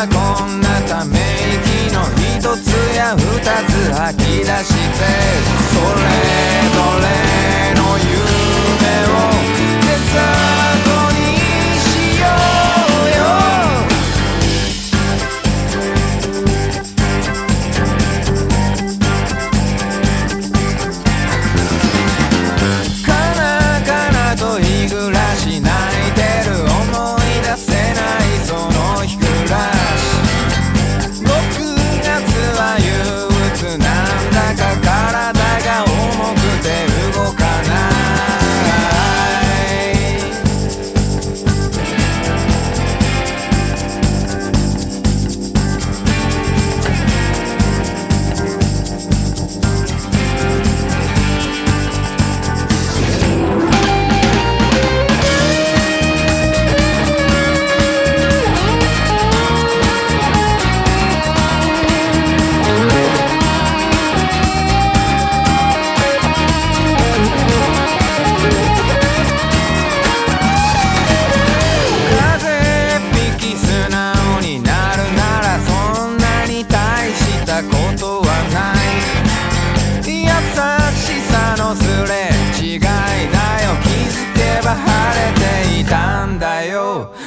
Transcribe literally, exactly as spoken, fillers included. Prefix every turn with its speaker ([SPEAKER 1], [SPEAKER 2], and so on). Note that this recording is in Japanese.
[SPEAKER 1] はこんなため息の一つや二つ吐き出してそれぞれの夢をデザートにしようよかなかなと日暮らし泣いてる思い出せないその日暮らしろくがつは憂鬱なんだか体が重くて動かないことはない優しさのすれ違いだよ気づけば晴れていたんだよ